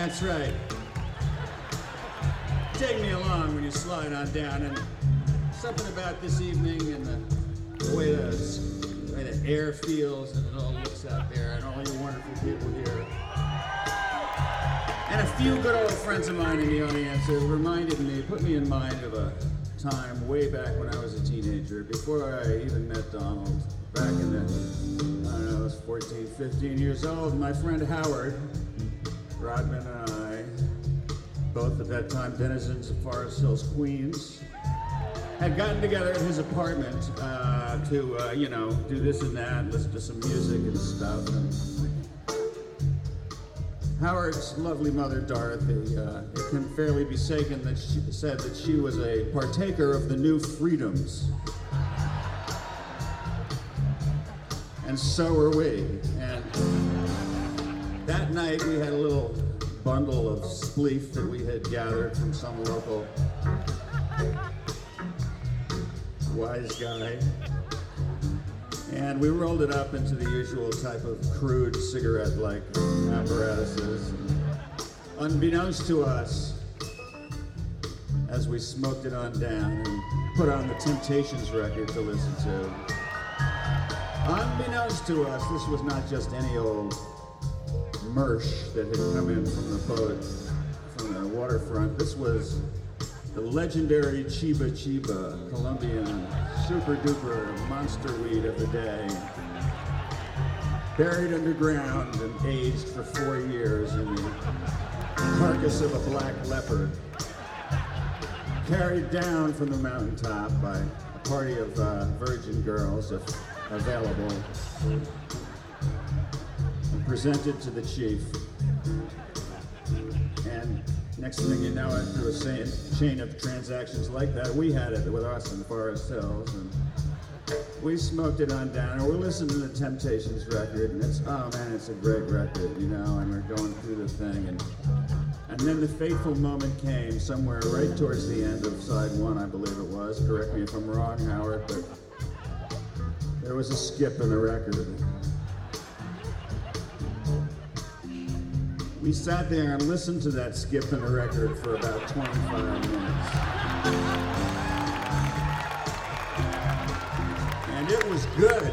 That's right. Take me along when you slide on down, and something about this evening and the way the air feels and it all looks out there, and all you wonderful people here, and a few good old friends of mine in the audience have put me in mind of a time way back when I was a teenager, before I even met Donald, back in the, I don't know, I was 14, 15 years old. My friend Howard Rodman and I, both at that time denizens of Forest Hills, Queens, had gotten together at his apartment to, do this and that, listen to some music and stuff. And Howard's lovely mother, Dorothy, it can fairly be said that she was a partaker of the new freedoms. And so were we. And that night we had a little bundle of spleef that we had gathered from some local wise guy. And we rolled it up into the usual type of crude cigarette-like apparatuses. And unbeknownst to us, as we smoked it on down and put on the Temptations record to listen to, unbeknownst to us, this was not just any old mersh that had come in from the boat, from the waterfront. This was the legendary Chiba Chiba, Colombian super duper monster weed of the day, buried underground and aged for 4 years in the carcass of a black leopard, carried down from the mountaintop by a party of virgin girls, if available, and presented to the chief. And next thing you know, through a chain of transactions like that, we had it with us in Forest Hills, and we smoked it on down, and we're listening to the Temptations record, and it's a great record, and we're going through the thing, and then the fateful moment came somewhere right towards the end of side one, I believe it was. Correct me if I'm wrong, Howard, but there was a skip in the record. We sat there and listened to that skip in the record for about 25 minutes. And it was good.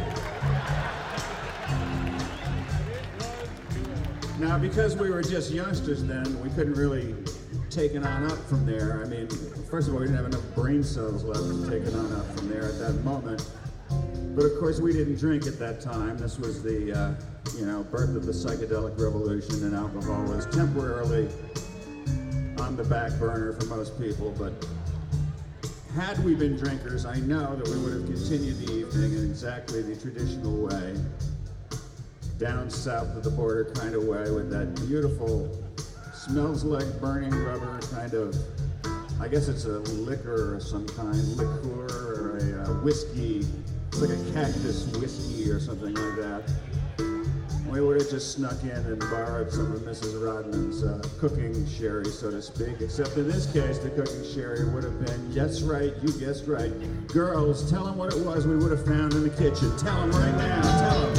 Now, because we were just youngsters then, we couldn't really take it on up from there. I mean, first of all, we didn't have enough brain cells left to take it on up from there at that moment. But of course, we didn't drink at that time. This was the, birth of the psychedelic revolution, and alcohol was temporarily on the back burner for most people. But had we been drinkers, I know that we would have continued the evening in exactly the traditional way, down south of the border kind of way, with that beautiful, smells like burning rubber kind of, I guess it's a liquor of some kind, liqueur or a whiskey. It's like a cactus whiskey or something like that. We would have just snuck in and borrowed some of Mrs. Rodman's cooking sherry, so to speak, except in this case, the cooking sherry would have been, yes, right, you guessed right. Girls, tell them what it was we would have found in the kitchen. Tell them right now, tell them.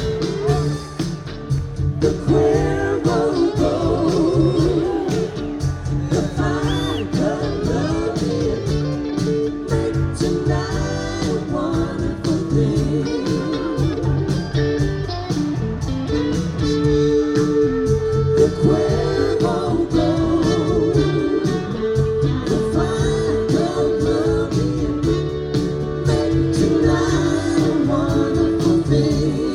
The Cuervo Gold, the fine Colombian, make tonight a wonderful thing. The Cuervo Gold, the fine Colombian, make tonight a wonderful thing.